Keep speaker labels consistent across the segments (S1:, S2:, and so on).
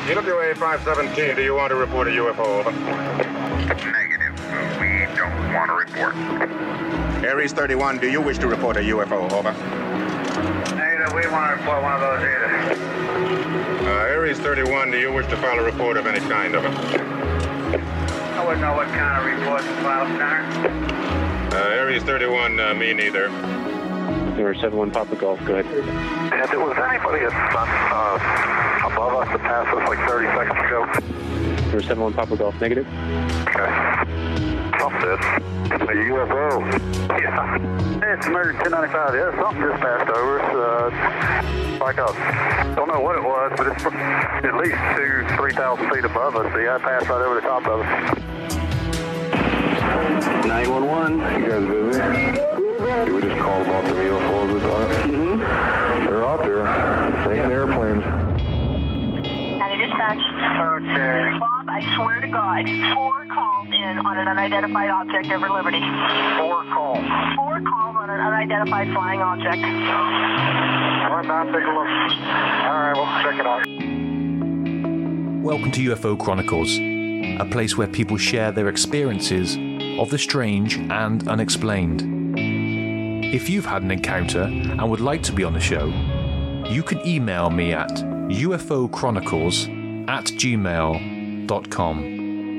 S1: EWA 517, do you want to report a UFO? Over.
S2: Negative. We don't want to report.
S1: Aries 31, do you wish to report a UFO? Over.
S2: Negative. We want to report one of those either.
S1: Aries 31, do you wish to file a report of any kind? Over.
S2: I wouldn't know what kind of report to file, sir.
S1: Aries 31, me neither.
S3: 71 Papa Golf, go ahead.
S2: And there was anybody above us that passed us like 30 seconds ago?
S3: 71 Papa Golf, negative.
S2: Okay. Something. A UFO. Yeah. It's American 1095. Yeah, something just passed over us. Like don't know what it was, but it's at least 3,000 feet above us. Yeah, it passed right over the top of us.
S4: 911. You guys busy? We just called about the UFOs we got. They're out there. Taking airplanes.
S5: County Dispatch.
S2: Okay.
S5: Bob, I swear to God, 4 calls in on an unidentified object over Liberty.
S2: 4 calls.
S5: 4 calls on an unidentified flying object.
S2: All right, now take a look. All right, we'll check it out.
S6: Welcome to UFO Chronicles, a place where people share their experiences of the strange and unexplained. If you've had an encounter and would like to be on the show, you can email me at ufochronicles@gmail.com.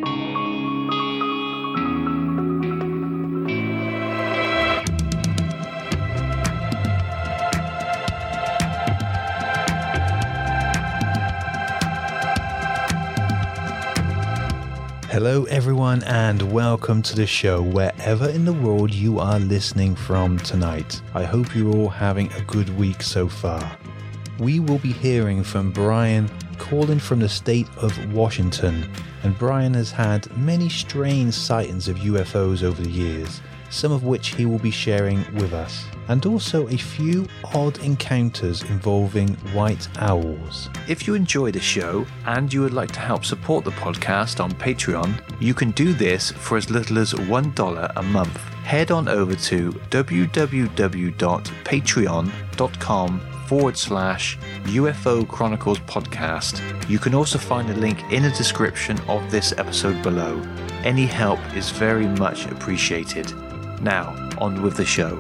S7: Hello everyone and welcome to the show wherever in the world you are listening from tonight. I hope you're all having a good week so far. We will be hearing from Brian calling from the state of Washington, and Brian has had many strange sightings of UFOs over the years, some of which he will be sharing with us, and also a few odd encounters involving white owls.
S6: If you enjoy the show and you would like to help support the podcast on Patreon, you can do this for as little as $1 a month. Head on over to www.patreon.com/UFO Chronicles Podcast. You can also find a link in the description of this episode below. Any help is very much appreciated. Now, on with the show.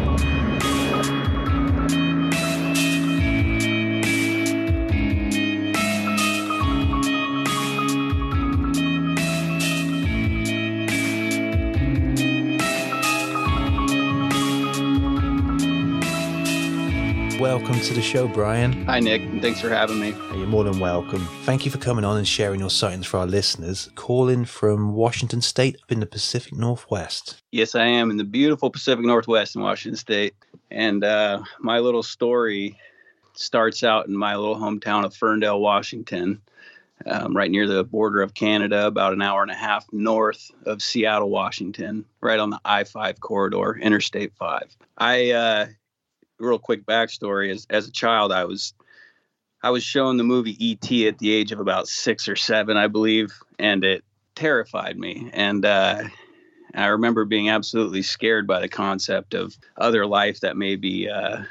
S7: Welcome to the show, Brian.
S8: Hi, Nick, and thanks for having me.
S7: You're more than welcome. Thank you for coming on and sharing your sightings for our listeners. Calling from Washington State up in the Pacific Northwest.
S8: Yes, I am in the beautiful Pacific Northwest in Washington State. And my little story starts out in my little hometown of Ferndale, Washington, right near the border of Canada, about an hour and a half north of Seattle, Washington, right on the I-5 corridor, Interstate 5. Real quick backstory: as a child, I was shown the movie E.T. at the age of about 6 or 7, I believe, and it terrified me. And I remember being absolutely scared by the concept of other life that may be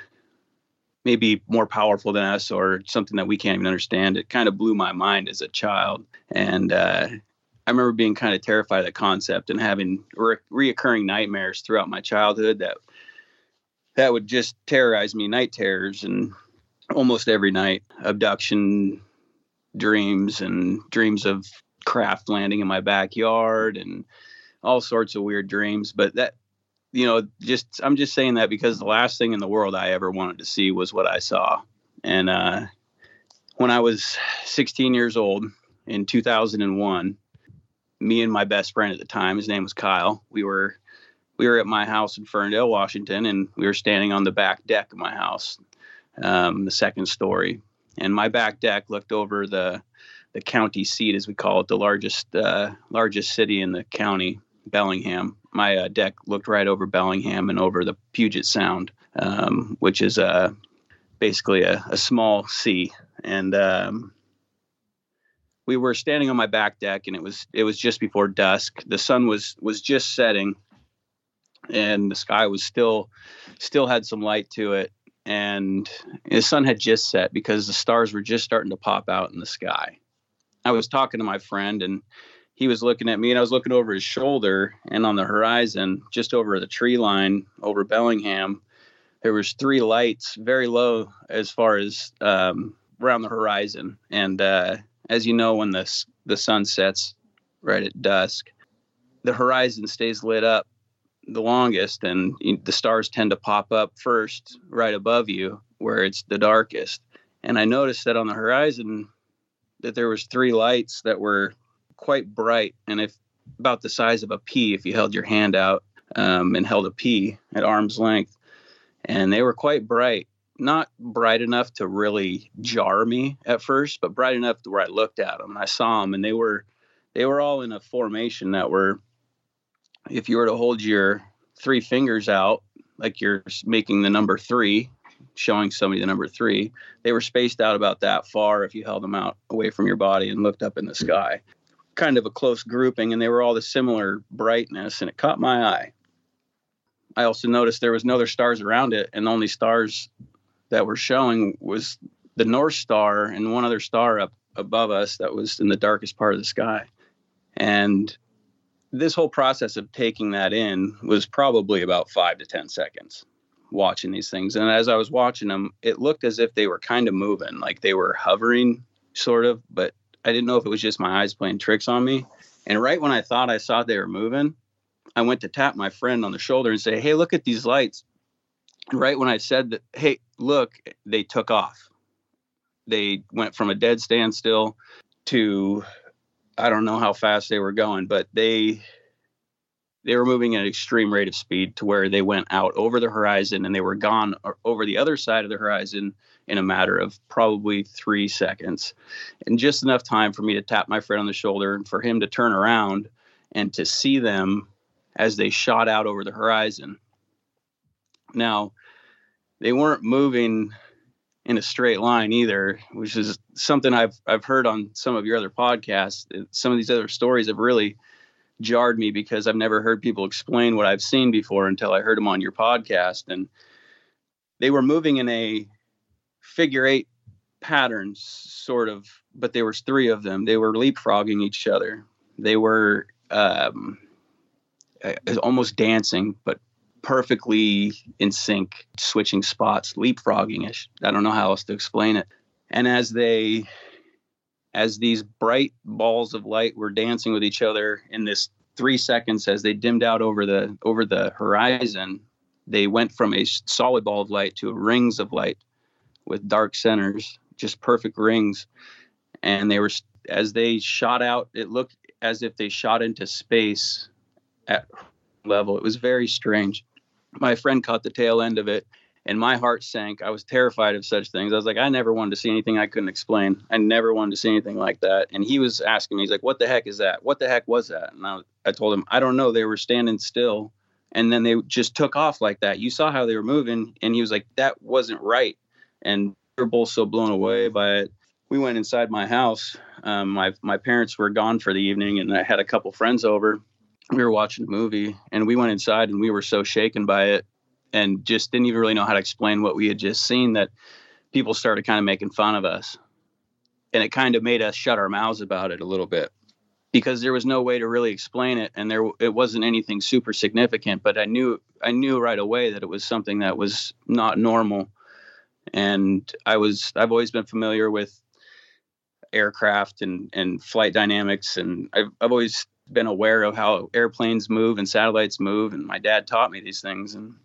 S8: more powerful than us, or something that we can't even understand. It kind of blew my mind as a child, and I remember being kind of terrified of the concept and having reoccurring nightmares throughout my childhood that would just terrorize me, night terrors, and almost every night, abduction dreams and dreams of craft landing in my backyard and all sorts of weird dreams. But that, I'm just saying that because the last thing in the world I ever wanted to see was what I saw. And when I was 16 years old in 2001, me and my best friend at the time, his name was Kyle, we were at my house in Ferndale, Washington, and we were standing on the back deck of my house, the second story. And my back deck looked over the county seat, as we call it, the largest city in the county, Bellingham. My deck looked right over Bellingham and over the Puget Sound, which is basically a small sea. And we were standing on my back deck, and it was just before dusk. The sun was just setting, and the sky was still had some light to it, and the sun had just set because the stars were just starting to pop out in the sky. I was talking to my friend, and he was looking at me, and I was looking over his shoulder, and on the horizon, just over the tree line over Bellingham, there was 3 lights very low as far as around the horizon. And as you know, when the sun sets right at dusk, the horizon stays lit up the longest, and the stars tend to pop up first right above you where it's the darkest. And I noticed that on the horizon that there was 3 lights that were quite bright, and if about the size of a pea if you held your hand out and held a pea at arm's length. And they were quite bright, not bright enough to really jar me at first, but bright enough to where I looked at them and I saw them, and they were all in a formation that were, if you were to hold your 3 fingers out like you're making the number 3, showing somebody the number 3, they were spaced out about that far if you held them out away from your body and looked up in the sky. Kind of a close grouping, and they were all the similar brightness, and it caught my eye. I also noticed there was no other stars around it, and the only stars that were showing was the North Star and one other star up above us that was in the darkest part of the sky. And this whole process of taking that in was probably about 5 to 10 seconds watching these things. And as I was watching them, it looked as if they were kind of moving, like they were hovering sort of, but I didn't know if it was just my eyes playing tricks on me. And right when I thought I saw they were moving, I went to tap my friend on the shoulder and say, "Hey, look at these lights." And right when I said that, "Hey, look," they took off. They went from a dead standstill to, I don't know how fast they were going, but they were moving at an extreme rate of speed to where they went out over the horizon, and they were gone over the other side of the horizon in a matter of probably 3 seconds. And just enough time for me to tap my friend on the shoulder and for him to turn around and to see them as they shot out over the horizon. Now, they weren't moving in a straight line either, which is something I've heard on some of your other podcasts. Some of these other stories have really jarred me because I've never heard people explain what I've seen before until I heard them on your podcast. And they were moving in a figure 8 pattern, sort of, but there was 3 of them. They were leapfrogging each other. They were almost dancing, but perfectly in sync, switching spots, leapfrogging-ish. I don't know how else to explain it. And as these bright balls of light were dancing with each other in this 3 seconds, as they dimmed out over the horizon, they went from a solid ball of light to rings of light with dark centers, just perfect rings. And as they shot out, it looked as if they shot into space at level. It was very strange. My friend caught the tail end of it, and my heart sank. I was terrified of such things. I was like, I never wanted to see anything I couldn't explain. I never wanted to see anything like that. And he was asking me, he's like, "What the heck is that? What the heck was that?" And I told him, "I don't know. They were standing still, and then they just took off like that. You saw how they were moving." And he was like, "That wasn't right." And we were both so blown away by it. We went inside my house. My parents were gone for the evening, and I had a couple friends over. We were watching a movie, and we went inside, and we were so shaken by it and just didn't even really know how to explain what we had just seen that people started kind of making fun of us. And it kind of made us shut our mouths about it a little bit because there was no way to really explain it. And it wasn't anything super significant, but I knew right away that it was something that was not normal. And I've always been familiar with aircraft and flight dynamics. And I've always been aware of how airplanes move and satellites move. And my dad taught me these things. And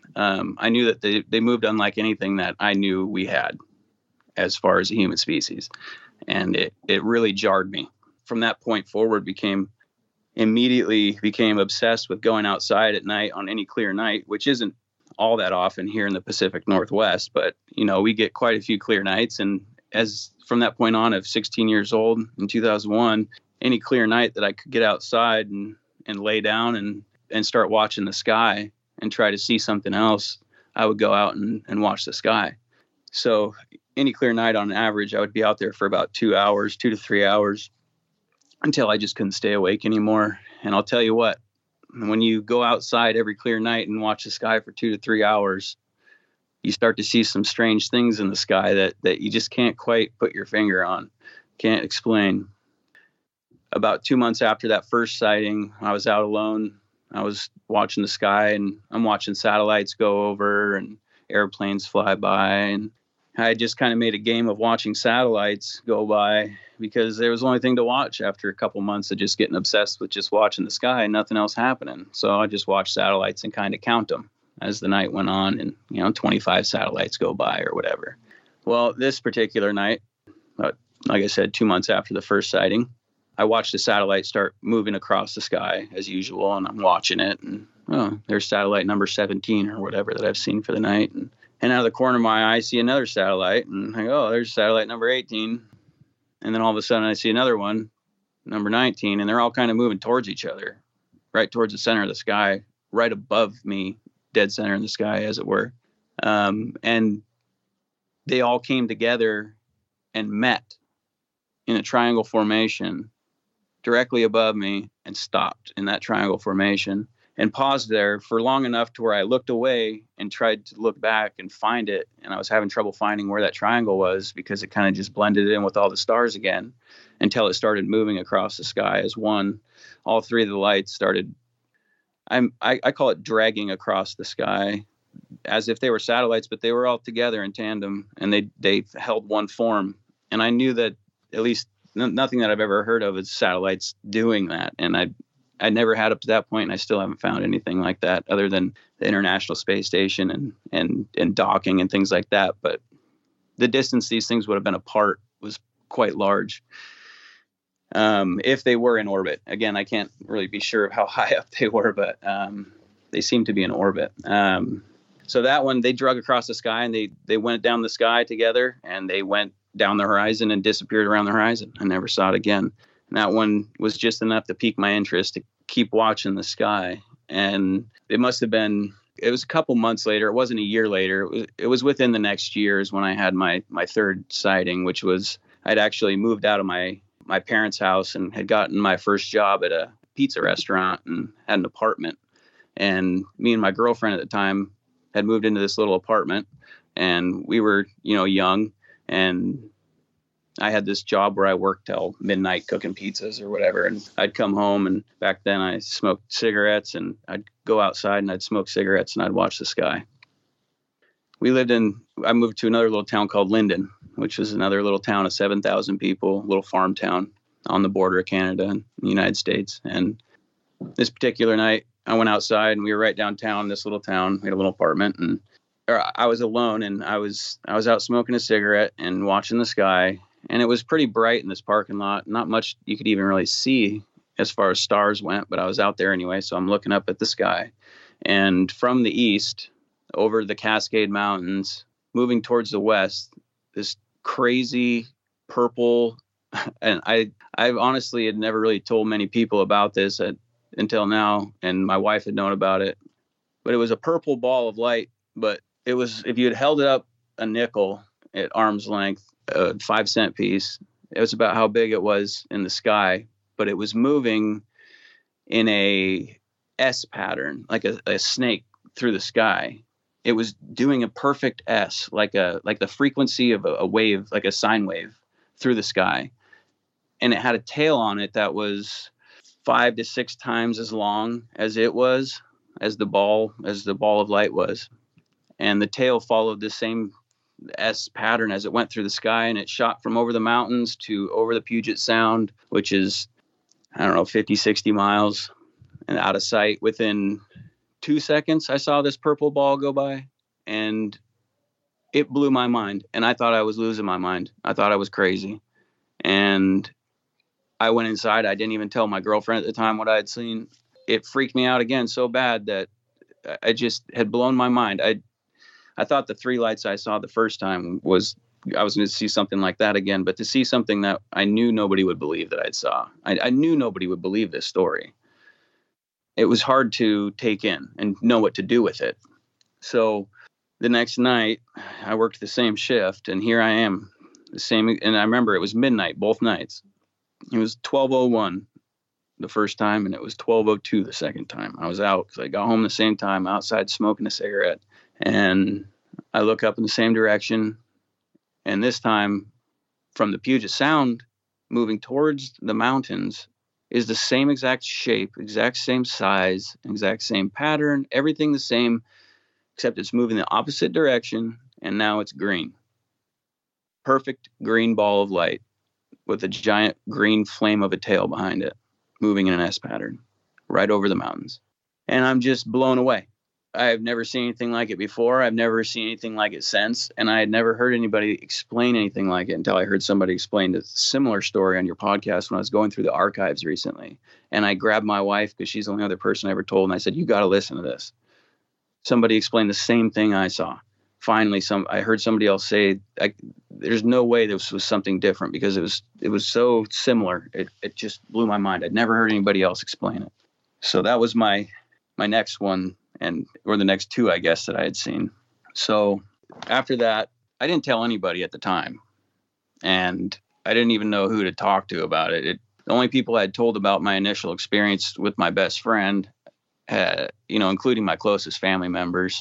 S8: I knew that they moved unlike anything that I knew we had as far as a human species. And it really jarred me. From that point forward, immediately became obsessed with going outside at night on any clear night, which isn't all that often here in the Pacific Northwest. But, we get quite a few clear nights. And from that point on, of 16 years old in 2001, any clear night that I could get outside and lay down and start watching the sky and try to see something else, I would go out and watch the sky. So any clear night on average, I would be out there for about 2 to 3 hours until I just couldn't stay awake anymore. And I'll tell you what, when you go outside every clear night and watch the sky for 2 to 3 hours, you start to see some strange things in the sky that you just can't quite put your finger on, can't explain. about 2 months after that first sighting, I was out alone. I was watching the sky, and I'm watching satellites go over and airplanes fly by. And I just kind of made a game of watching satellites go by because there was the only thing to watch after a couple months of just getting obsessed with just watching the sky and nothing else happening. So I just watched satellites and kind of count them as the night went on, and 25 satellites go by or whatever. Well, this particular night, like I said, 2 months after the first sighting, I watched the satellite start moving across the sky as usual, and I'm watching it, and there's satellite number 17 or whatever that I've seen for the night. And out of the corner of my eye, I see another satellite, and I go, there's satellite number 18. And then all of a sudden I see another one, number 19, and they're all kind of moving towards each other, right towards the center of the sky, right above me, dead center in the sky, as it were. And they all came together and met in a triangle formation directly above me and stopped in that triangle formation and paused there for long enough to where I looked away and tried to look back and find it. And I was having trouble finding where that triangle was because it kind of just blended in with all the stars again until it started moving across the sky as one. All three of the lights started, I call it dragging across the sky as if they were satellites, but they were all together in tandem, and they held one form. And I knew that at least nothing that I've ever heard of is satellites doing that. And I never had up to that point, and I still haven't found anything like that other than the International Space Station and docking and things like that. But the distance these things would have been apart was quite large. If they were in orbit. Again, I can't really be sure of how high up they were, but they seem to be in orbit. So that one, they drug across the sky, and they went down the sky together, and they went down the horizon and disappeared around the horizon. I never saw it again. And that one was just enough to pique my interest to keep watching the sky. And it was a couple months later. It wasn't a year later. It was within the next years when I had my third sighting, which was I'd actually moved out of my parents' house and had gotten my first job at a pizza restaurant and had an apartment. And me and my girlfriend at the time had moved into this little apartment, and we were, young, and I had this job where I worked till midnight cooking pizzas or whatever. And I'd come home, and back then I smoked cigarettes, and I'd go outside and I'd smoke cigarettes and I'd watch the sky. I moved to another little town called Linden, which was another little town of 7,000 people, little farm town on the border of Canada and the United States. And this particular night I went outside, and we were right downtown, this little town. We had a little apartment, and I was alone, and I was out smoking a cigarette and watching the sky. And it was pretty bright in this parking lot. Not much you could even really see as far as stars went, but I was out there anyway. So I'm looking up at the sky, and from the east over the Cascade Mountains, moving towards the west, this crazy purple. And I honestly had never really told many people about this until now. And my wife had known about it, but it was a purple ball of light. But it was, if you had held it up a nickel at arm's length, a 5-cent piece, it was about how big it was in the sky, but it was moving in a S pattern, like a snake through the sky. It was doing a perfect S, like the frequency of a wave, like a sine wave through the sky. And it had a tail on it that was 5 to 6 times as long as it was, as the ball of light was. And the tail followed the same S pattern as it went through the sky, and it shot from over the mountains to over the Puget Sound, which is, 50, 60 miles and out of sight. Within 2 seconds, I saw this purple ball go by, and it blew my mind. And I thought I was losing my mind. I thought I was crazy. And I went inside. I didn't even tell my girlfriend at the time what I had seen. It freaked me out again so bad that I just had blown my mind. I thought the 3 lights I saw the first time I was going to see something like that again, but to see something that I knew nobody would believe that I'd saw. I knew nobody would believe this story. It was hard to take in and know what to do with it. So the next night I worked the same shift, and here I am, and I remember it was midnight both nights. It was 12:01 the first time, and it was 12:02 the second time. I was out because I got home the same time, outside smoking a cigarette. And I look up in the same direction, and this time from the Puget Sound moving towards the mountains, is the same exact shape, exact same size, exact same pattern, everything the same, except it's moving the opposite direction, and now it's green. Perfect green ball of light with a giant green flame of a tail behind it, moving in an S pattern right over the mountains. And I'm just blown away. I've never seen anything like it before. I've never seen anything like it since. And I had never heard anybody explain anything like it until I heard somebody explain a similar story on your podcast when I was going through the archives recently. And I grabbed my wife because she's the only other person I ever told. And I said, you got to listen to this. Somebody explained the same thing I saw. Finally, I heard somebody else say, there's no way this was something different, because it was so similar. It just blew my mind. I'd never heard anybody else explain it. So that was my next one, or the next two, I guess, that I had seen. So after that, I didn't tell anybody at the time, and I didn't even know who to talk to about it. The only people I had told about my initial experience with my best friend, including my closest family members,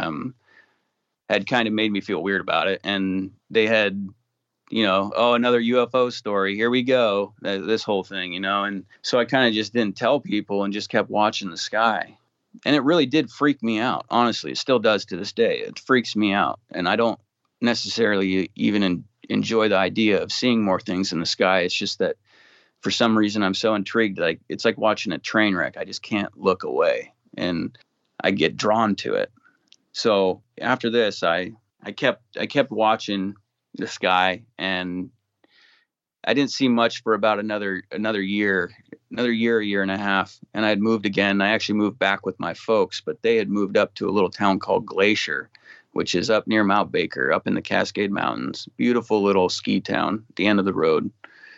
S8: had kind of made me feel weird about it. And they had, another UFO story. Here we go. This whole thing, And so I kind of just didn't tell people and just kept watching the sky. And it really did freak me out. Honestly, it still does to this day. It freaks me out. And I don't necessarily even enjoy the idea of seeing more things in the sky. It's just that for some reason I'm so intrigued. Like, it's like watching a train wreck. I just can't look away, and I get drawn to it. So after this, I kept watching the sky, and I didn't see much for about another year, a year and a half. And I had moved again. I actually moved back with my folks, but they had moved up to a little town called Glacier, which is up near Mount Baker, up in the Cascade Mountains. Beautiful little ski town at the end of the road.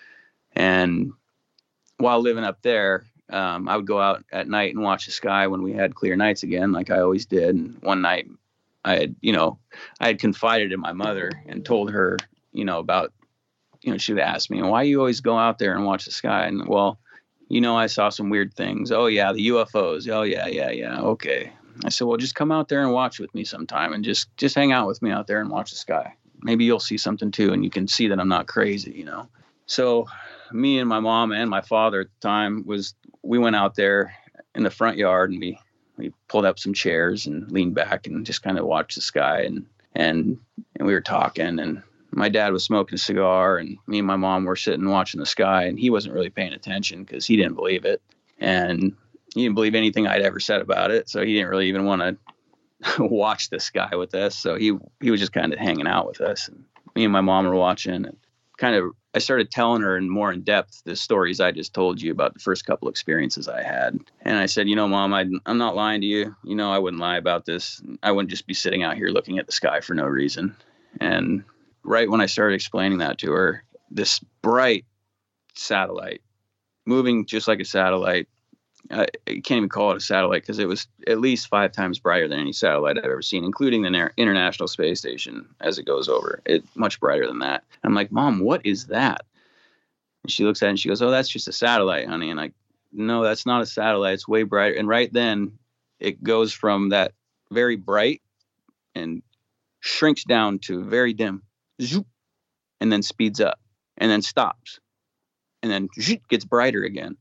S8: And while living up there, I would go out at night and watch the sky when we had clear nights again, like I always did. And one night I had confided in my mother and told her, about, she would ask me, why you always go out there and watch the sky? And well, I saw some weird things. Oh yeah, the UFOs. Oh yeah. Okay. I said, well, just come out there and watch with me sometime, and just hang out with me out there and watch the sky. Maybe you'll see something too, and you can see that I'm not crazy, So me and my mom and my father at the time we went out there in the front yard, and we pulled up some chairs and leaned back and just kind of watched the sky, and we were talking, and my dad was smoking a cigar, and me and my mom were sitting watching the sky, and he wasn't really paying attention because he didn't believe it, and he didn't believe anything I'd ever said about it. So he didn't really even want to watch the sky with us. So he was just kind of hanging out with us, and me and my mom were watching, and I started telling her in more in depth the stories I just told you about the first couple experiences I had. And I said, Mom, I'm not lying to you. I wouldn't lie about this. I wouldn't just be sitting out here looking at the sky for no reason. And right when I started explaining that to her, this bright satellite moving just like a satellite. I can't even call it a satellite because it was at least 5 times brighter than any satellite I've ever seen, including the International Space Station as it goes over. It's much brighter than that. I'm like, Mom, what is that? And she looks at it and she goes, oh, that's just a satellite, honey. And no, that's not a satellite. It's way brighter. And right then it goes from that very bright and shrinks down to very dim, zoop, and then speeds up and then stops and then zoop, gets brighter again.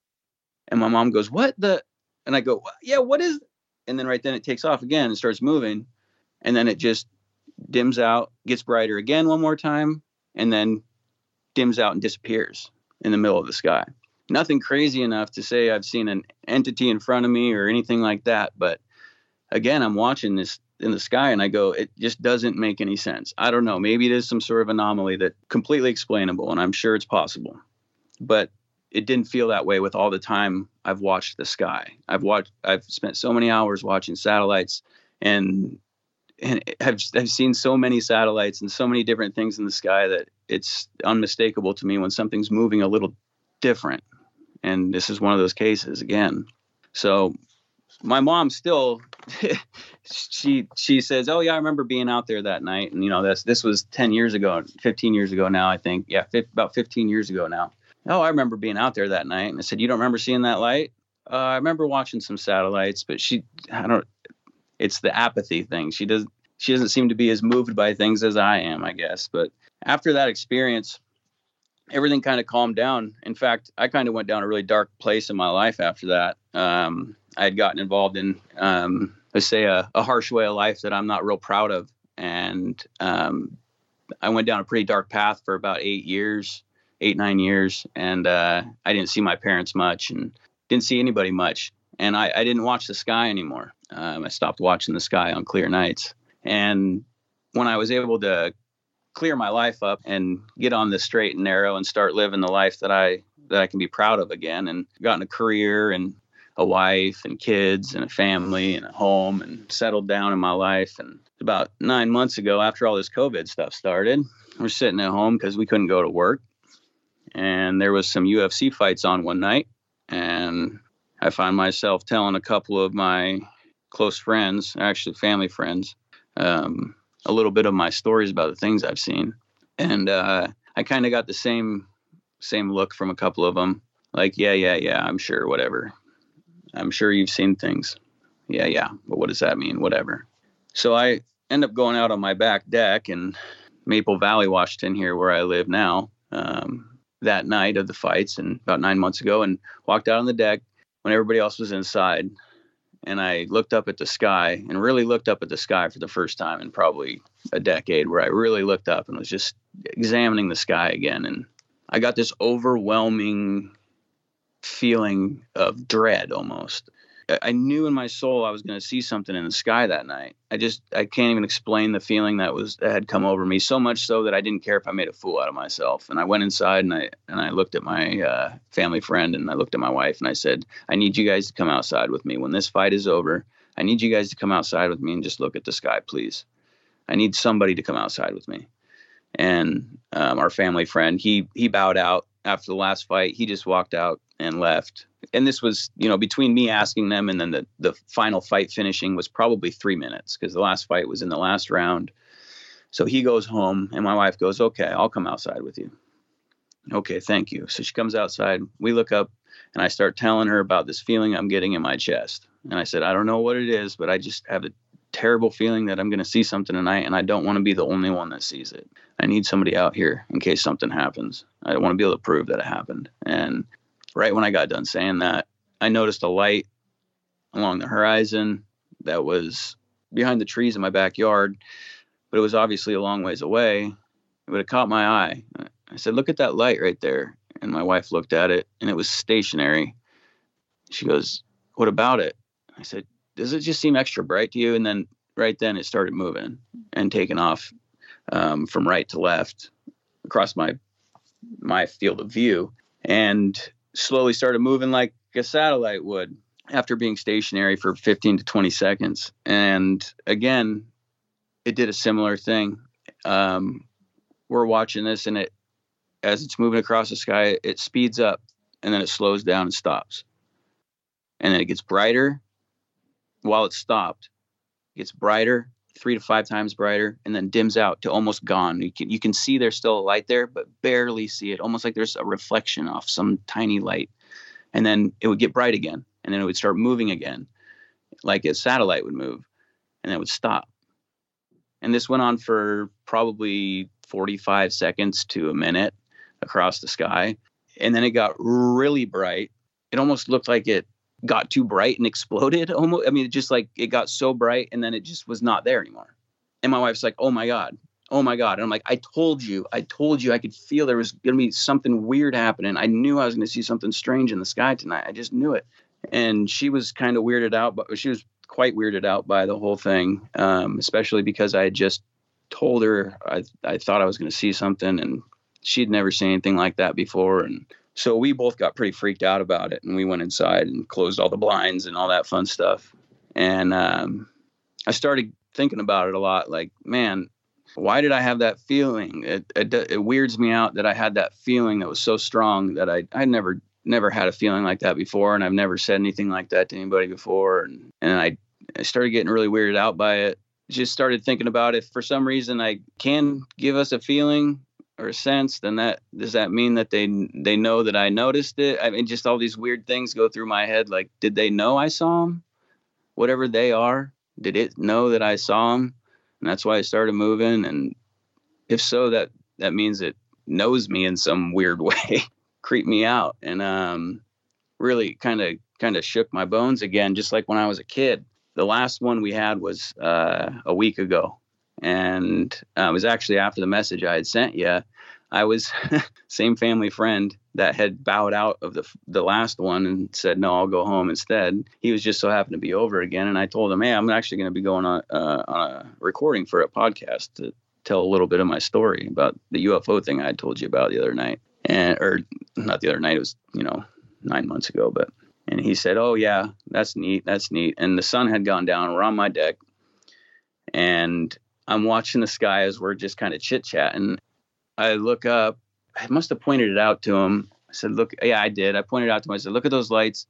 S8: And my mom goes, what the? And I go, yeah, what is? And then right then it takes off again and starts moving. And then it just dims out, gets brighter again one more time, and then dims out and disappears in the middle of the sky. Nothing crazy enough to say I've seen an entity in front of me or anything like that. But again, I'm watching this in the sky and I go, it just doesn't make any sense. I don't know. Maybe it is some sort of anomaly that's completely explainable, and I'm sure it's possible. But it didn't feel that way with all the time I've watched the sky. I've spent so many hours watching satellites, and I've seen so many satellites and so many different things in the sky that it's unmistakable to me when something's moving a little different. And this is one of those cases again. So my mom still, she says, oh yeah, I remember being out there that night. And this was 10 years ago, 15 years ago now, I think. Yeah, about 15 years ago now. Oh, I remember being out there that night. And I said, you don't remember seeing that light? I remember watching some satellites, but it's the apathy thing. She doesn't seem to be as moved by things as I am, I guess. But after that experience, everything kind of calmed down. In fact, I kind of went down a really dark place in my life after that. I had gotten involved in, let's say, a harsh way of life that I'm not real proud of. And I went down a pretty dark path for about 8, 9 years. And I didn't see my parents much and didn't see anybody much. And I didn't watch the sky anymore. I stopped watching the sky on clear nights. And when I was able to clear my life up and get on the straight and narrow and start living the life that I can be proud of again, and gotten a career and a wife and kids and a family and a home and settled down in my life. And about 9 months ago, after all this COVID stuff started, we're sitting at home because we couldn't go to work. And there was some UFC fights on one night. And I found myself telling a couple of my close friends, actually family friends, a little bit of my stories about the things I've seen. And I kind of got the same look from a couple of them. Like, yeah, I'm sure, whatever. I'm sure you've seen things. Yeah, but what does that mean? Whatever. So I end up going out on my back deck in Maple Valley, Washington, here where I live now, that night of the fights, and about 9 months ago, and walked out on the deck when everybody else was inside. And I looked up at the sky, and really looked up at the sky for the first time in probably a decade, where I really looked up and was just examining the sky again. And I got this overwhelming feeling of dread almost. I knew in my soul I was going to see something in the sky that night. I can't even explain the feeling that had come over me, so much so that I didn't care if I made a fool out of myself. And I went inside and I looked at my family friend, and I looked at my wife, and I said, I need you guys to come outside with me. When this fight is over, I need you guys to come outside with me and just look at the sky, please. I need somebody to come outside with me. And our family friend, he bowed out after the last fight. He just walked out and left. And this was, between me asking them and then the final fight finishing was probably 3 minutes, because the last fight was in the last round. So he goes home, and my wife goes, okay, I'll come outside with you. Okay, thank you. So she comes outside. We look up, and I start telling her about this feeling I'm getting in my chest. And I said, I don't know what it is, but I just have a terrible feeling that I'm going to see something tonight, and I don't want to be the only one that sees it. I need somebody out here in case something happens. I don't want to be able to prove that it happened. And right when I got done saying that, I noticed a light along the horizon that was behind the trees in my backyard, but it was obviously a long ways away. But it caught my eye. I said, look at that light right there. And my wife looked at it, and it was stationary. She goes, what about it? I said, does it just seem extra bright to you? And then right then it started moving and taking off from right to left across my field of view, and slowly started moving like a satellite would after being stationary for 15 to 20 seconds. And again, it did a similar thing. We're watching this, and as it's moving across the sky, it speeds up, and then it slows down and stops. And then it gets brighter while it's stopped. It gets brighter, 3 to 5 times brighter, and then dims out to almost gone. You can see there's still a light there, but barely see it, almost like there's a reflection off some tiny light. And then it would get bright again, and then it would start moving again, like a satellite would move, and then it would stop. And this went on for probably 45 seconds to a minute across the sky. And then it got really bright. It almost looked like it got too bright and exploded. Almost. I mean, just like it got so bright, and then it just was not there anymore. And my wife's like, oh my God. And I'm like, I told you, I could feel there was going to be something weird happening. I knew I was going to see something strange in the sky tonight. I just knew it. And she was kind of weirded out, but she was quite weirded out by the whole thing, especially because I had just told her I thought I was going to see something, and she'd never seen anything like that before. And so we both got pretty freaked out about it, and we went inside and closed all the blinds and all that fun stuff. And I started thinking about it a lot, like, man, why did I have that feeling? It weirds me out that I had that feeling that was so strong that I never had a feeling like that before, and I've never said anything like that to anybody before. And I started getting really weirded out by it. Just started thinking about if for some reason I can give us a feeling or a sense, then does that mean that they know that I noticed it? I mean, just all these weird things go through my head. Like, did they know I saw them? Whatever they are, did it know that I saw them? And that's why I started moving. And if so, that means that knows me in some weird way, creeped me out, and really kind of shook my bones again, just like when I was a kid. The last one we had was a week ago, and it was actually after the message I had sent you. I was same family friend that had bowed out of the last one and said, no, I'll go home instead. He was just so happened to be over again. And I told him, hey, I'm actually going to be going on a recording for a podcast to tell a little bit of my story about the UFO thing I had told you about the other night. Or not the other night, it was, 9 months ago. And he said, oh, yeah, that's neat. And the sun had gone down. We're on my deck. And I'm watching the sky as we're just kind of chit-chatting. I look up. I must have pointed it out to him. I said, look, yeah, I did. I pointed out to him. I said, look at those lights.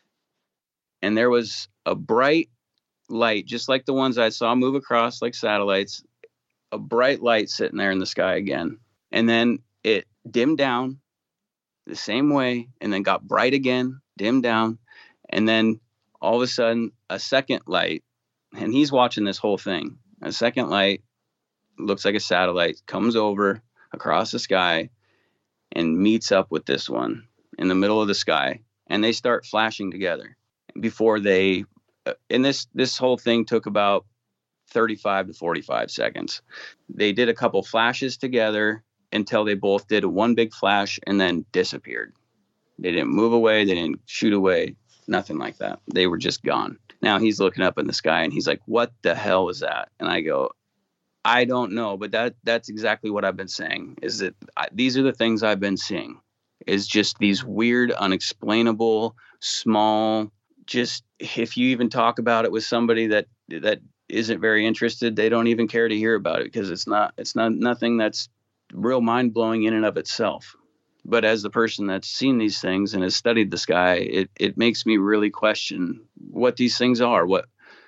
S8: And there was a bright light, just like the ones I saw move across like satellites, a bright light sitting there in the sky again. And then it dimmed down the same way and then got bright again, dimmed down. And then all of a sudden, a second light, and he's watching this whole thing. A second light, looks like a satellite, comes over across the sky and meets up with this one in the middle of the sky, and they start flashing together before they and this whole thing took about 35 to 45 seconds. They did a couple flashes together until they both did one big flash and then disappeared. They didn't move away, they didn't shoot away, nothing like that. They were just gone. Now he's looking up in the sky and he's like, what the hell is that? And I go, I don't know, but that's exactly what I've been saying, is that these are the things I've been seeing, is just these weird, unexplainable, small, just if you even talk about it with somebody that isn't very interested, they don't even care to hear about it because it's not nothing that's real mind blowing in and of itself. But as the person that's seen these things and has studied the sky, it makes me really question what these things are, what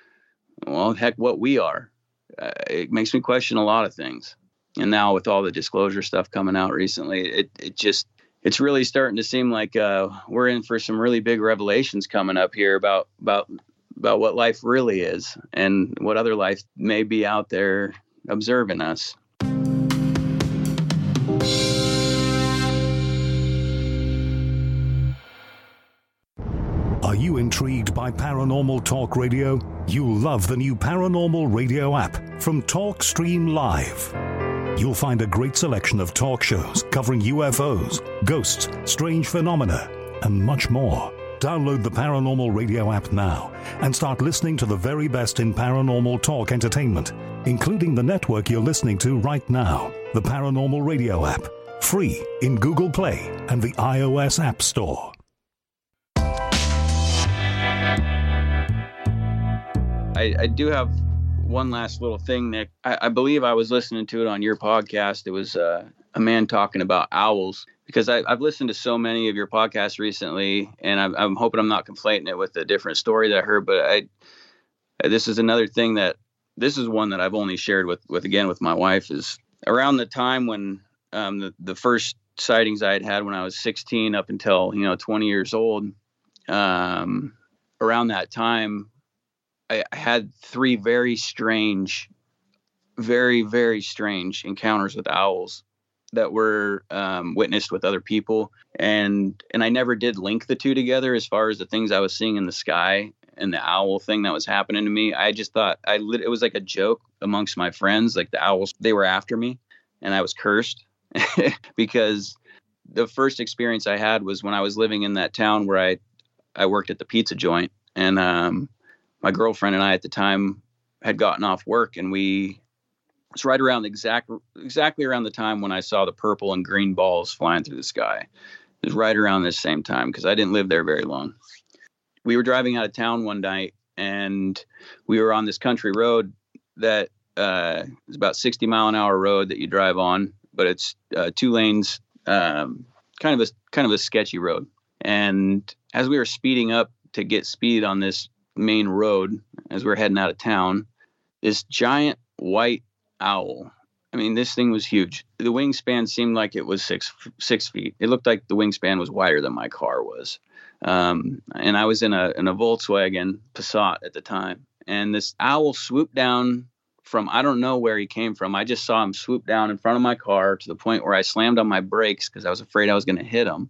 S8: we are. It makes me question a lot of things. And now with all the disclosure stuff coming out recently, it's really starting to seem like we're in for some really big revelations coming up here about what life really is and what other life may be out there observing us.
S9: Are you intrigued by Paranormal Talk Radio? You'll love the new Paranormal Radio app from TalkStream Live. You'll find a great selection of talk shows covering UFOs, ghosts, strange phenomena, and much more. Download the Paranormal Radio app now and start listening to the very best in paranormal talk entertainment, including the network you're listening to right now, the Paranormal Radio app, free in Google Play and the iOS App Store.
S8: I do have one last little thing, Nick. I believe I was listening to it on your podcast. It was a man talking about owls, because I've listened to so many of your podcasts recently, and I'm hoping I'm not conflating it with a different story that I heard. But this is another thing this is one that I've only shared with my wife, is around the time when the first sightings I had when I was 16 up until 20 years old. Around that time, I had three very, very strange encounters with owls that were witnessed with other people. And I never did link the two together as far as the things I was seeing in the sky and the owl thing that was happening to me. I just thought it was like a joke amongst my friends, like the owls, they were after me and I was cursed because the first experience I had was when I was living in that town where I worked at the pizza joint. And my girlfriend and I at the time had gotten off work, and it's right around exactly around the time when I saw the purple and green balls flying through the sky. It was right around this same time because I didn't live there very long. We were driving out of town one night, and we were on this country road that is about 60-mile-an-hour road that you drive on, but it's 2 lanes, kind of a sketchy road. And as we were speeding up to get speed on this main road, as we're heading out of town, this giant white owl. I mean, this thing was huge. The wingspan seemed like it was six feet. It looked like the wingspan was wider than my car was. And I was in a Volkswagen Passat at the time. And this owl swooped down from, I don't know where he came from. I just saw him swoop down in front of my car to the point where I slammed on my brakes because I was afraid I was going to hit him.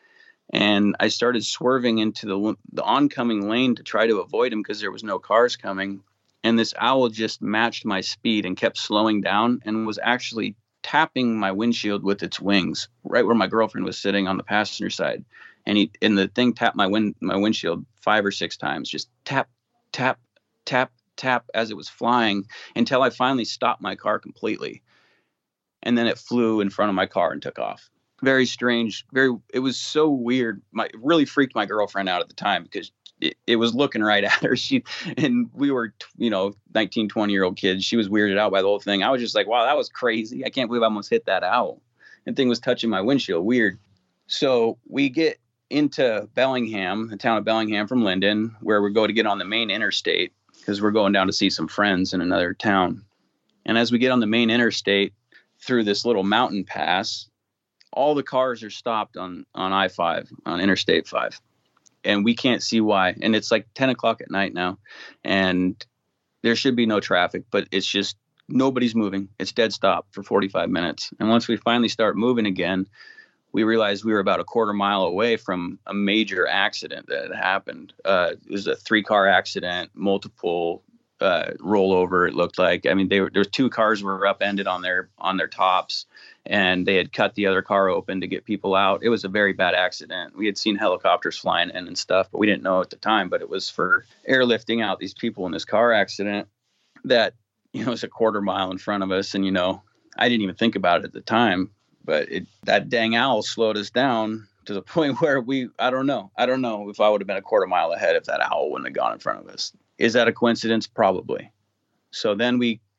S8: And I started swerving into the oncoming lane to try to avoid him because there was no cars coming. And this owl just matched my speed and kept slowing down and was actually tapping my windshield with its wings right where my girlfriend was sitting on the passenger side. And the thing tapped my windshield 5 or 6 times, just tap, tap, tap, tap as it was flying until I finally stopped my car completely. And then it flew in front of my car and took off. Very strange. It was so weird. It really freaked my girlfriend out at the time because it was looking right at her. And we were, 19, 20-year-old kids. She was weirded out by the whole thing. I was just like, wow, that was crazy. I can't believe I almost hit that owl. And thing was touching my windshield. Weird. So we get into Bellingham, the town of Bellingham from Linden, where we go to get on the main interstate because we're going down to see some friends in another town. And as we get on the main interstate through this little mountain pass, all the cars are stopped on I-5, on Interstate 5. And we can't see why. And it's like 10 o'clock at night now. And there should be no traffic, but it's just nobody's moving. It's dead stop for 45 minutes. And once we finally start moving again, we realized we were about a quarter mile away from a major accident that had happened. It was a 3-car accident, multiple rollover, it looked like. I mean, there were 2 cars were upended on their tops, and they had cut the other car open to get people out. It was a very bad accident. We had seen helicopters flying in and stuff, but we didn't know at the time, but it was for airlifting out these people in this car accident that, was a quarter mile in front of us. And, I didn't even think about it at the time, but that dang owl slowed us down to the point where I don't know if I would have been a quarter mile ahead if that owl wouldn't have gone in front of us. Is that a coincidence? Probably. So then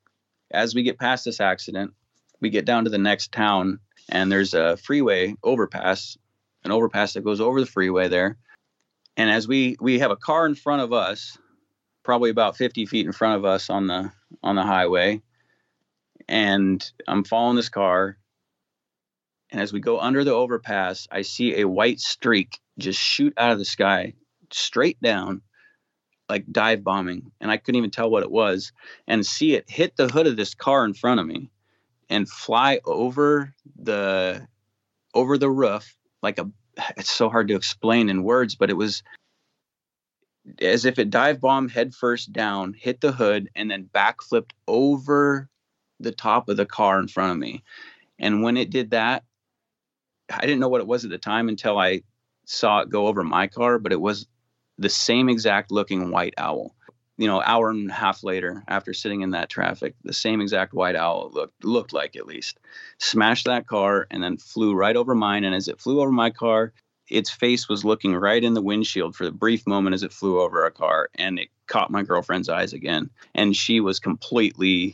S8: as we get past this accident, we get down to the next town, and there's a freeway overpass, an overpass that goes over the freeway there. And as we have a car in front of us, probably about 50 feet in front of us on the highway. And I'm following this car. And as we go under the overpass, I see a white streak just shoot out of the sky straight down, like dive bombing. And I couldn't even tell what it was, and see it hit the hood of this car in front of me and fly over the roof. It's so hard to explain in words, but it was as if it dive bombed head first down, hit the hood, and then backflipped over the top of the car in front of me. And when it did that, I didn't know what it was at the time until I saw it go over my car, but it was the same exact looking white owl. Hour and a half later, after sitting in that traffic, the same exact white owl looked like, at least, smashed that car and then flew right over mine. And as it flew over my car, its face was looking right in the windshield for the brief moment as it flew over a car, and it caught my girlfriend's eyes again. And she was completely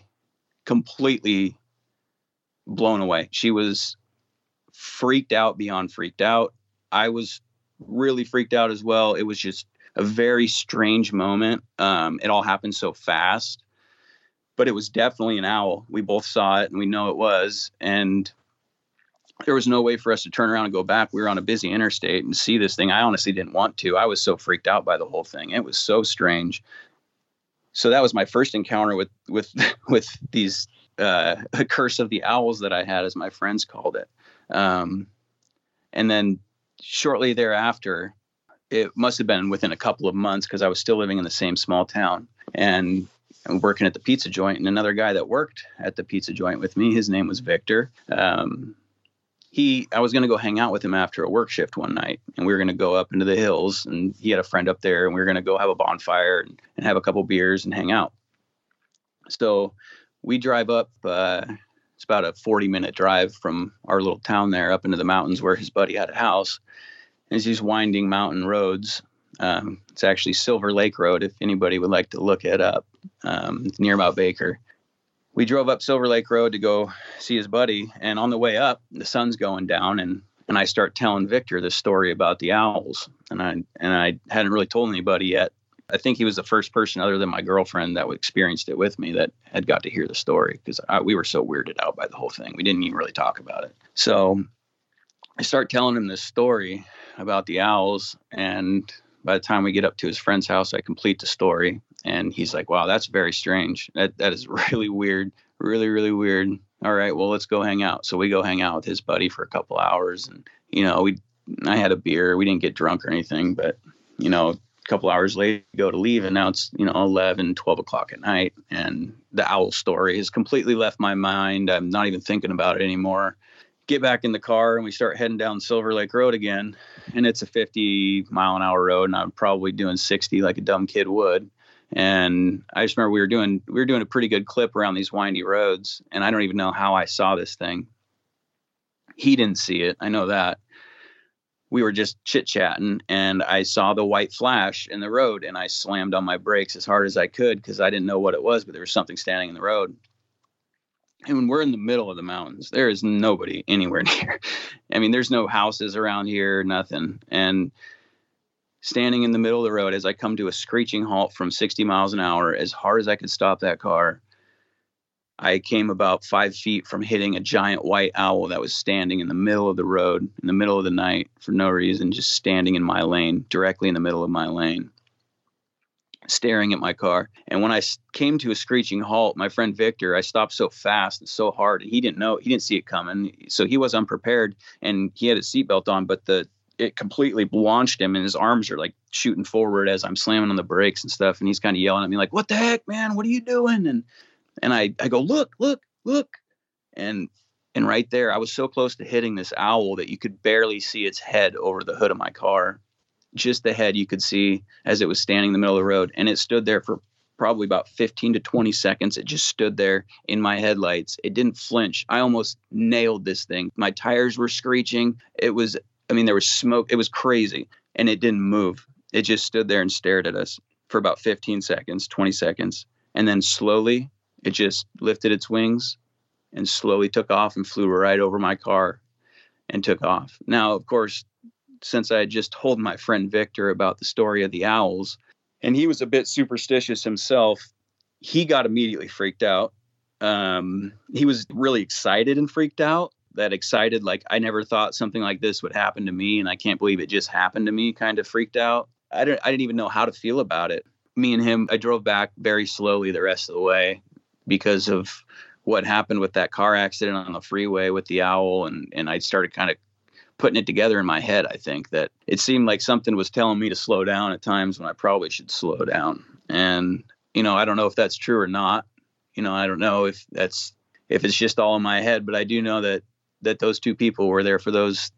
S8: blown away. She was freaked out beyond freaked out. I was really freaked out as well. It was just a very strange moment. It all happened so fast, but it was definitely an owl. We both saw it and we know it was, and there was no way for us to turn around and go back. We were on a busy interstate and see this thing. I honestly didn't want to. I was so freaked out by the whole thing. It was so strange. So that was my first encounter with these a curse of the owls that I had, as my friends called it. And then shortly thereafter, it must have been within a couple of months, because I was still living in the same small town and working at the pizza joint. And another guy that worked at the pizza joint with me, his name was Victor. I was going to go hang out with him after a work shift one night, and we were going to go up into the hills, and he had a friend up there, and we were going to go have a bonfire and have a couple beers and hang out. So we drive up, it's about a 40-minute drive from our little town there up into the mountains where his buddy had a house. And it's these winding mountain roads. It's actually Silver Lake Road, if anybody would like to look it up. It's near Mount Baker. We drove up Silver Lake Road to go see his buddy. And on the way up, the sun's going down. And I start telling Victor this story about the owls. And I hadn't really told anybody yet. I think he was the first person other than my girlfriend that experienced it with me that had got to hear the story, because we were so weirded out by the whole thing. We didn't even really talk about it. So I start telling him this story about the owls. And by the time we get up to his friend's house, I complete the story. And he's like, wow, that's very strange. That is really weird. Really, really weird. All right, well, let's go hang out. So we go hang out with his buddy for a couple hours. And, I had a beer. We didn't get drunk or anything, but, a couple hours later, we go to leave. And now it's, 11, 12 o'clock at night. And the owl story has completely left my mind. I'm not even thinking about it anymore. Get back in the car and we start heading down Silver Lake Road again. And it's a 50-mile-an-hour road. And I'm probably doing 60 like a dumb kid would. And I just remember we were doing a pretty good clip around these windy roads. And I don't even know how I saw this thing. He didn't see it. I know that. We were just chit-chatting, and I saw the white flash in the road, and I slammed on my brakes as hard as I could because I didn't know what it was, but there was something standing in the road. And when we're in the middle of the mountains, there is nobody anywhere near. I mean, there's no houses around here, nothing. And standing in the middle of the road as I come to a screeching halt from 60 miles an hour, as hard as I could stop that car, I came about 5 feet from hitting a giant white owl that was standing in the middle of the road in the middle of the night for no reason, just standing in my lane, directly in the middle of my lane, staring at my car. And when I came to a screeching halt, my friend Victor, I stopped so fast and so hard, and he didn't see it coming. So he was unprepared, and he had his seatbelt on, but it completely launched him, and his arms are like shooting forward as I'm slamming on the brakes and stuff. And he's kind of yelling at me like, "What the heck, man? What are you doing?" And I go, look. And right there, I was so close to hitting this owl that you could barely see its head over the hood of my car. Just the head you could see as it was standing in the middle of the road. And it stood there for probably about 15 to 20 seconds. It just stood there in my headlights. It didn't flinch. I almost nailed this thing. My tires were screeching. There was smoke. It was crazy. And it didn't move. It just stood there and stared at us for about 15 seconds, 20 seconds. And then slowly, it just lifted its wings and slowly took off and flew right over my car and took off. Now, of course, since I had just told my friend Victor about the story of the owls, and he was a bit superstitious himself, he got immediately freaked out. He was really excited and freaked out. That excited, like, I never thought something like this would happen to me, and I can't believe it just happened to me, kind of freaked out. I didn't even know how to feel about it. Me and him, I drove back very slowly the rest of the way, because of what happened with that car accident on the freeway with the owl. And I started kind of putting it together in my head. I think that it seemed like something was telling me to slow down at times when I probably should slow down. And, I don't know if that's true or not. I don't know if it's just all in my head, but I do know that those two people were there for those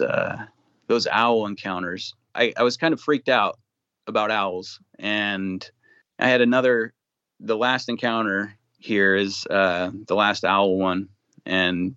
S8: owl encounters. I was kind of freaked out about owls. And I had the last encounter here is the last owl one, and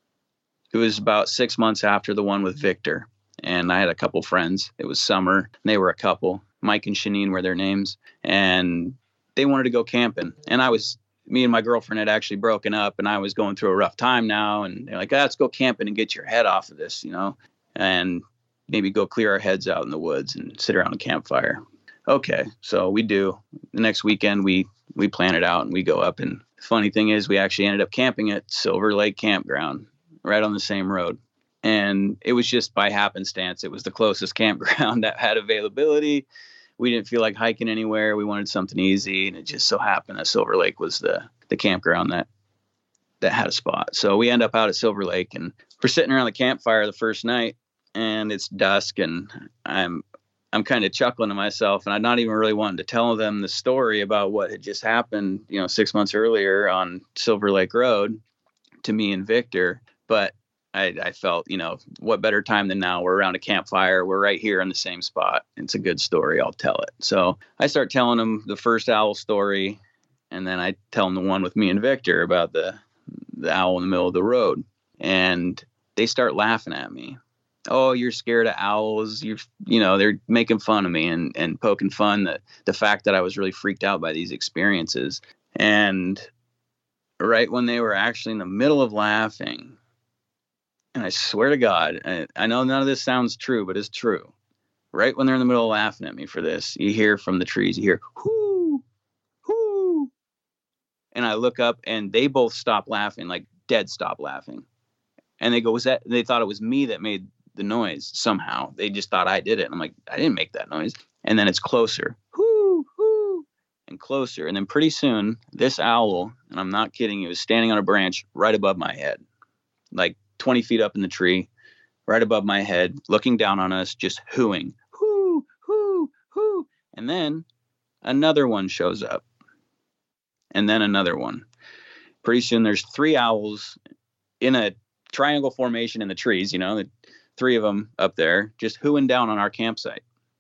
S8: it was about 6 months after the one with Victor. And I had a couple friends. It was summer, and they were a couple. Mike and Shanine were their names, and they wanted to go camping. And me and my girlfriend had actually broken up, and I was going through a rough time now. And they're like, let's go camping and get your head off of this, and maybe go clear our heads out in the woods and sit around a campfire. Okay, so we do. The next weekend, we plan it out and we go up. And the funny thing is, we actually ended up camping at Silver Lake Campground, right on the same road. And it was just by happenstance. It was the closest campground that had availability. We didn't feel like hiking anywhere. We wanted something easy. And it just so happened that Silver Lake was the campground that had a spot. So we end up out at Silver Lake, and we're sitting around the campfire the first night, and it's dusk, and I'm kind of chuckling to myself, and I'm not even really wanting to tell them the story about what had just happened, 6 months earlier on Silver Lake Road to me and Victor. But I felt, what better time than now? We're around a campfire. We're right here in the same spot. It's a good story. I'll tell it. So I start telling them the first owl story, and then I tell them the one with me and Victor about the owl in the middle of the road. And they start laughing at me. Oh, you're scared of owls. They're making fun of me and poking fun the fact that I was really freaked out by these experiences. And right when they were actually in the middle of laughing, and I swear to God, I know none of this sounds true, but it's true. Right when they're in the middle of laughing at me for this, you hear from the trees, you hear, whoo, whoo. And I look up, and they both stop laughing, like dead stop laughing. And they go, they thought it was me that made the noise somehow. They just thought I did it. And I'm like, I didn't make that noise. And then it's closer. Whoo, whoo. and closer. And then pretty soon, this owl, and I'm not kidding, it was standing on a branch right above my head, like 20 feet up in the tree, right above my head, looking down on us, just hooing, hoo, hoo, hoo. And then another one shows up, and then another one. Pretty soon, there's 3 owls in a triangle formation in the trees, the 3 of them up there, just hooing down on our campsite.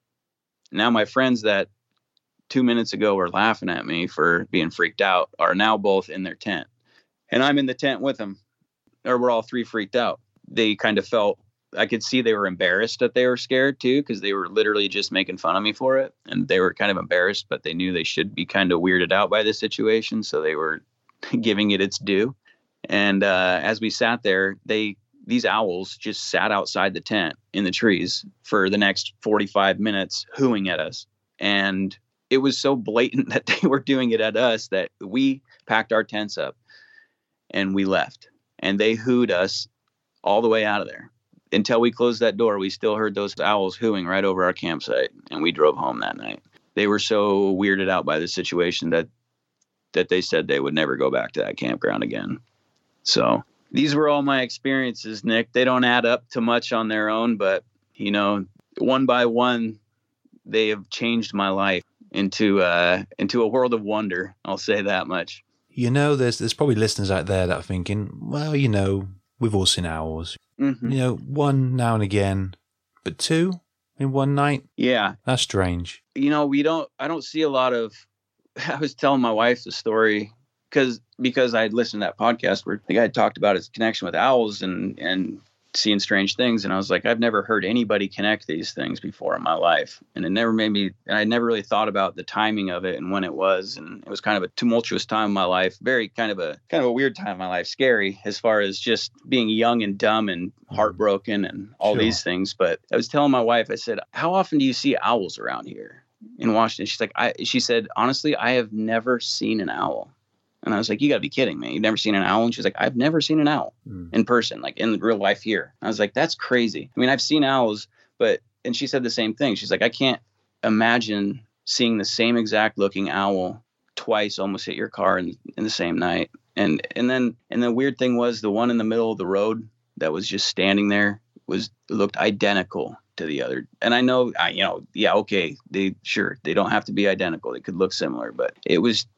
S8: Now my friends that 2 minutes ago were laughing at me for being freaked out are now both in their tent. And I'm in the tent with them. Or we're all 3 freaked out. They kind of felt, I could see they were embarrassed that they were scared too, because they were literally just making fun of me for it. And they were kind of embarrassed, but they knew they should be kind of weirded out by this situation. So they were giving it its due. And as we sat there, these owls just sat outside the tent in the trees for the next 45 minutes hooing at us. And it was so blatant that they were doing it at us that we packed our tents up and we left. And they hooed us all the way out of there. Until we closed that door, we still heard those owls hooing right over our campsite. And we drove home that night. They were so weirded out by the situation that they said they would never go back to that campground again. So these were all my experiences, Nick. They don't add up to much on their own, but, one by one, they have changed my life into a world of wonder. I'll say that much.
S7: There's probably listeners out there that are thinking, well, we've all seen owls. Mm-hmm. 1 now and again, but 2 in one night?
S8: Yeah.
S7: That's strange.
S8: I don't see a lot of, I was telling my wife the story because I had listened to that podcast where the guy had talked about his connection with owls and seeing strange things. And I was like, I've never heard anybody connect these things before in my life. And it never made me, and I never really thought about the timing of it and when it was. And it was kind of a tumultuous time in my life, very kind of a weird time in my life, scary as far as just being young and dumb and heartbroken and all these things. But I was telling my wife, I said, how often do you see owls around here in Washington? She's like, she said, honestly, I have never seen an owl. And I was like, you gotta be kidding me. You've never seen an owl? And she's like, I've never seen an owl in person, like in real life here. I was like, that's crazy. I mean, I've seen owls, and she said the same thing. She's like, I can't imagine seeing the same exact looking owl twice almost hit your car in the same night. And the weird thing was the one in the middle of the road that was just standing there looked identical to the other. And I know, okay, they don't have to be identical. They could look similar, but it was,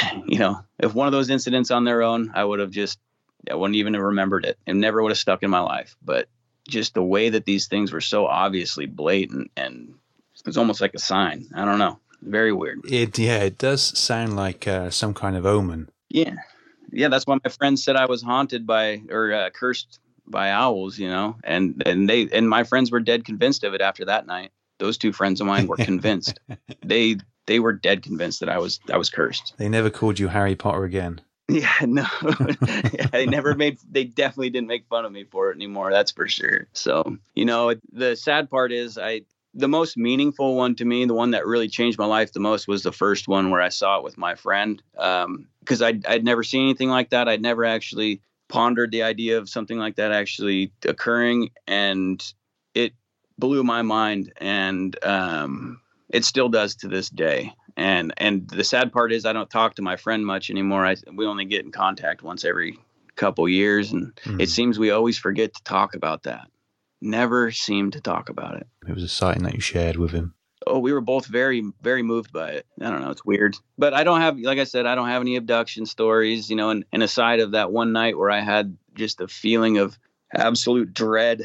S8: if one of those incidents on their own, I wouldn't even have remembered it and never would have stuck in my life. But just the way that these things were so obviously blatant and it was almost like a sign. I don't know. Very weird.
S7: It does sound like some kind of omen.
S8: Yeah. Yeah. That's why my friends said I was haunted by or cursed by owls, and my friends were dead convinced of it after that night. Those 2 friends of mine were convinced. They were dead convinced that I was cursed.
S7: They never called you Harry Potter again.
S8: Yeah, no. They definitely didn't make fun of me for it anymore. That's for sure. So, the sad part is the most meaningful one to me, the one that really changed my life the most was the first one where I saw it with my friend. Because I'd never seen anything like that. I'd never actually pondered the idea of something like that actually occurring. And it blew my mind. And, it still does to this day. And the sad part is I don't talk to my friend much anymore. We only get in contact once every couple years. And it seems we always forget to talk about that. Never seem to talk about it.
S7: It was a sighting that you shared with him.
S8: Oh, we were both very, very moved by it. I don't know. It's weird. But I don't have any abduction stories, and aside of that one night where I had just a feeling of absolute dread,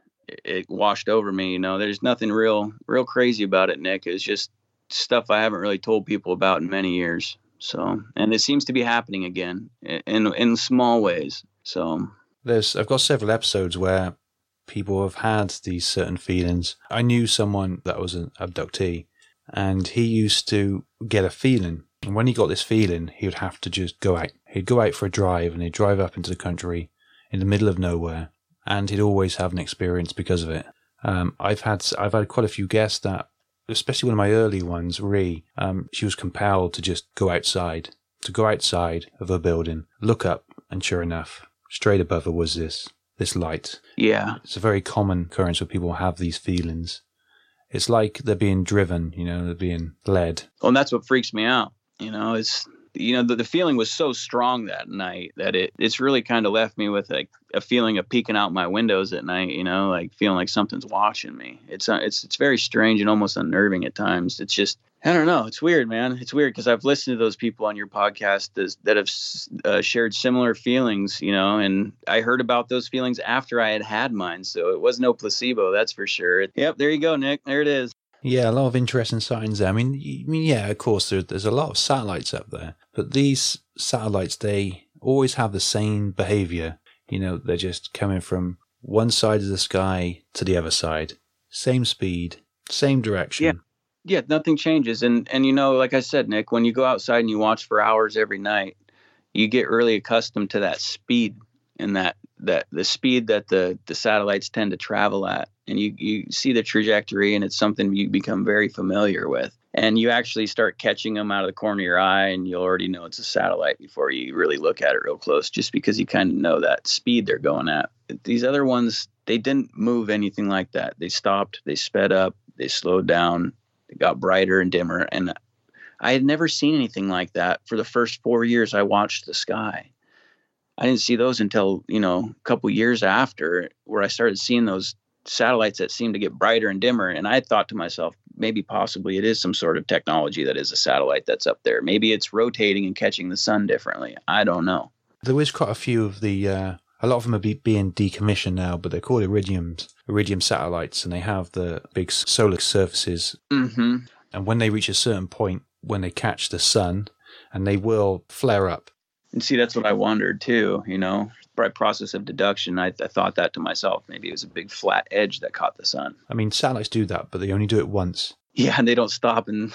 S8: it washed over me. There's nothing real crazy about it, Nick. It's just stuff I haven't really told people about in many years. So, and it seems to be happening again in small ways. So
S7: I've got several episodes where people have had these certain feelings. I knew someone that was an abductee, and he used to get a feeling. And when he got this feeling, he would have to just go out. He'd go out for a drive, and he'd drive up into the country in the middle of nowhere. And he'd always have an experience because of it. I've had quite a few guests that, especially one of my early ones, Ree, she was compelled to just go outside of a building, look up, and sure enough, straight above her was this light.
S8: Yeah.
S7: It's a very common occurrence where people have these feelings. It's like they're being driven, they're being led.
S8: Well, and that's what freaks me out. It's, the feeling was so strong that night that it's really kind of left me with like a feeling of peeking out my windows at night, like feeling like something's watching me. It's very strange and almost unnerving at times. It's just, I don't know. It's weird, man. It's weird because I've listened to those people on your podcast that have shared similar feelings, and I heard about those feelings after I had mine. So it was no placebo, that's for sure. Yep. There you go, Nick. There it is.
S7: Yeah, a lot of interesting signs there. I mean, yeah, of course, there's a lot of satellites up there, but these satellites, they always have the same behavior. They're just coming from one side of the sky to the other side, same speed, same direction.
S8: Yeah, nothing changes. And like I said, Nick, when you go outside and you watch for hours every night, you get really accustomed to that speed and that the speed that the satellites tend to travel at. And you see the trajectory, and it's something you become very familiar with. And you actually start catching them out of the corner of your eye, and you'll already know it's a satellite before you really look at it real close, just because you kind of know that speed they're going at. These other ones, they didn't move anything like that. They stopped, they sped up, they slowed down. It got brighter and dimmer, and I had never seen anything like that for the first 4 years I watched the sky. I didn't see those until, a couple years after, where I started seeing those satellites that seemed to get brighter and dimmer. And I thought to myself, maybe possibly it is some sort of technology that is a satellite that's up there. Maybe it's rotating and catching the sun differently. I don't know.
S7: There is quite a few of the... a lot of them are being decommissioned now, but they're called Iridium satellites, and they have the big solar surfaces.
S8: Mm-hmm.
S7: And when they reach a certain point, when they catch the sun, and they will flare up.
S8: And see, that's what I wondered too, by process of deduction. I thought that to myself. Maybe it was a big flat edge that caught the sun.
S7: I mean, satellites do that, but they only do it once.
S8: Yeah, and they don't stop. And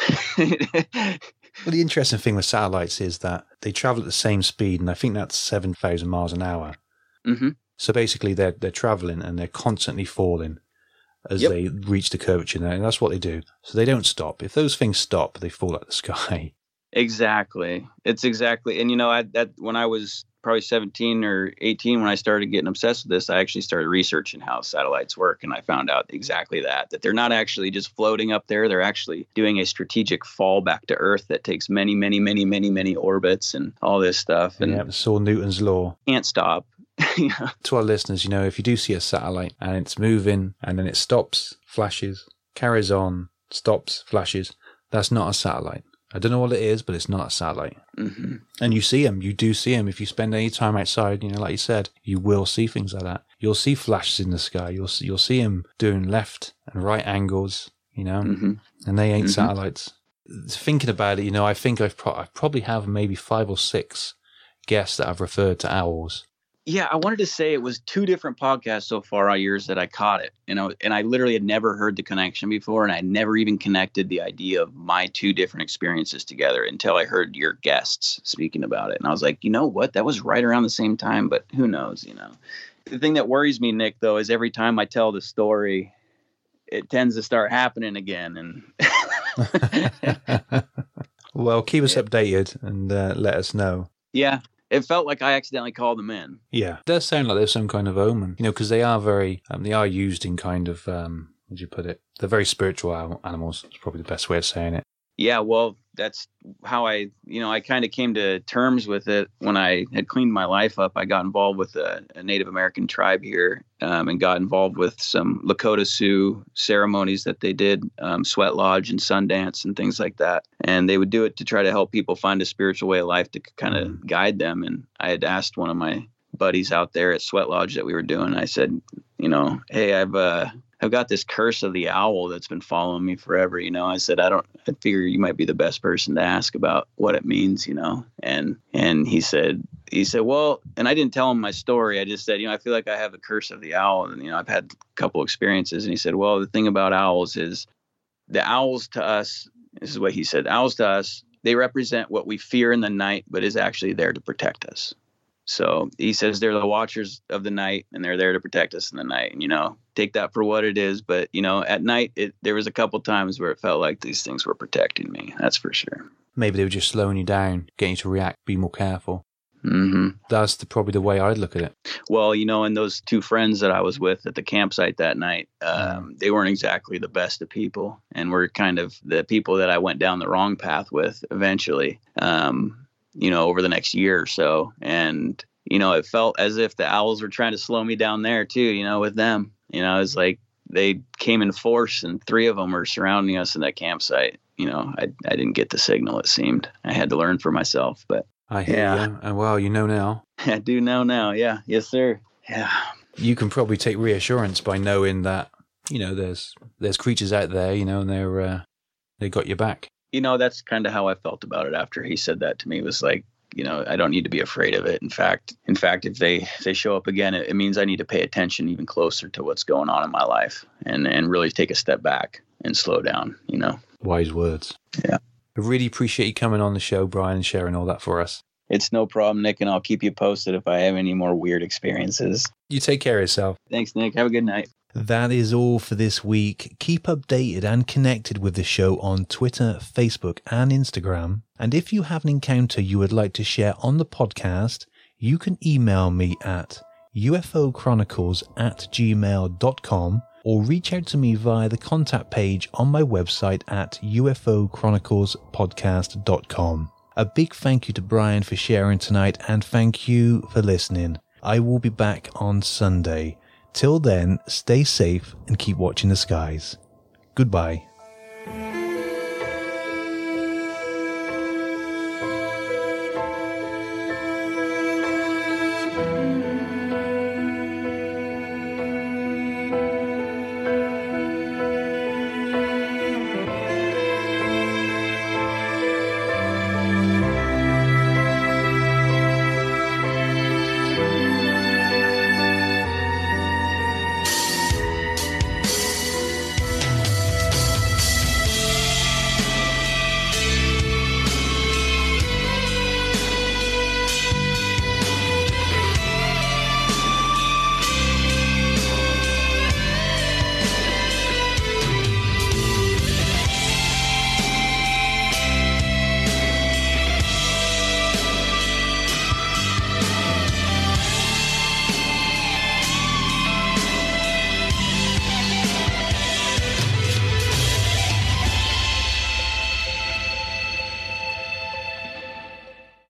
S7: Well, the interesting thing with satellites is that they travel at the same speed, and I think that's 7,000 miles an hour.
S8: Mm-hmm.
S7: So basically, they're traveling and they're constantly falling as they reach the curvature, and that's what they do. So they don't stop. If those things stop, they fall out of the sky.
S8: Exactly. It's exactly. And when I was probably 17 or 18, when I started getting obsessed with this, I actually started researching how satellites work, and I found out exactly that they're not actually just floating up there. They're actually doing a strategic fall back to Earth that takes many, many, many, many, many orbits and all this stuff. And
S7: yeah, saw Newton's law.
S8: Can't stop.
S7: Yeah. To our listeners, if you do see a satellite and it's moving and then it stops, flashes, carries on, stops, flashes, that's not a satellite. I don't know what it is, but it's not a satellite.
S8: Mm-hmm.
S7: And you see them. You do see them. If you spend any time outside, like you said, you will see things like that. You'll see flashes in the sky. You'll see them doing left and right angles,
S8: mm-hmm.
S7: and they ain't
S8: mm-hmm.
S7: satellites. Thinking about it, I think I probably have maybe 5 or 6 guests that I've referred to owls.
S8: Yeah, I wanted to say it was 2 different podcasts so far all years that I caught it, and I literally had never heard the connection before, and I never even connected the idea of my 2 different experiences together until I heard your guests speaking about it. And I was like, you know what? That was right around the same time, but who knows, The thing that worries me, Nick, though, is every time I tell the story, it tends to start happening again. And
S7: Well, keep us updated and let us know.
S8: Yeah. It felt like I accidentally called them in.
S7: Yeah. It does sound like there's some kind of omen, because they are very, they are used in kind of, how would you put it? They're very spiritual animals. It's probably the best way of saying it.
S8: Yeah, well, that's how I kind of came to terms with it when I had cleaned my life up. I got involved with a Native American tribe here and got involved with some Lakota Sioux ceremonies that they did, sweat lodge and Sundance and things like that. And they would do it to try to help people find a spiritual way of life to kind of guide them. And I had asked one of my buddies out there at Sweat Lodge that we were doing, I said, hey, I've got this curse of the owl that's been following me forever. I said, I figure you might be the best person to ask about what it means, and he said, well, and I didn't tell him my story. I just said, I feel like I have the curse of the owl, and, I've had a couple experiences. And he said, well, the thing about owls is the owls to us, this is what he said, owls to us, they represent what we fear in the night, but is actually there to protect us. So he says they're the watchers of the night, and they're there to protect us in the night. And, take that for what it is. But, at night, there was a couple times where it felt like these things were protecting me. That's for sure.
S7: Maybe they were just slowing you down, getting you to react, be more careful.
S6: That's probably the way I'd look at it.
S8: Well, and those two friends that I was with at the campsite that night, they weren't exactly the best of people, and were kind of the people that I went down the wrong path with eventually, over the next year or so. And, it felt as if the owls were trying to slow me down there too, with them. It's like they came in force, and 3 of them were surrounding us in that campsite. I didn't get the signal, it seemed. I had to learn for myself, but
S6: I hear you. And well, you know now.
S8: I do know now. Yeah. Yes, sir. Yeah.
S6: You can probably take reassurance by knowing that, there's creatures out there, and they got your back.
S8: That's kind of how I felt about it after he said that to me. It was like, I don't need to be afraid of it. In fact, if they show up again, it means I need to pay attention even closer to what's going on in my life and really take a step back and slow down,
S6: Wise words.
S8: Yeah.
S6: I really appreciate you coming on the show, Brian, and sharing all that for us.
S8: It's no problem, Nick, and I'll keep you posted if I have any more weird experiences.
S6: You take care of yourself.
S8: Thanks, Nick. Have a good night.
S7: That is all for this week. Keep updated and connected with the show on Twitter, Facebook, and Instagram. And if you have an encounter you would like to share on the podcast, you can email me at ufochronicles@gmail.com or reach out to me via the contact page on my website at ufochroniclespodcast.com. A big thank you to Brian for sharing tonight, and thank you for listening. I will be back on Sunday. Till then, stay safe and keep watching the skies. Goodbye.